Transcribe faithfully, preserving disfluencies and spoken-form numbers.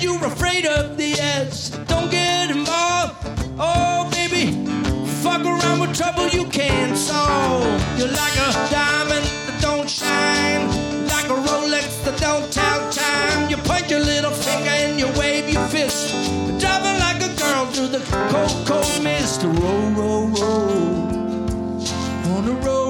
you're afraid of the S. Don't get involved. Oh, baby, fuck around with trouble you can't solve. You're like a diamond that don't shine, like a Rolex that don't tell time. You point your little finger and you wave your fist, driving like a girl through the cold, cold mist. Roll, roll, roll on the road.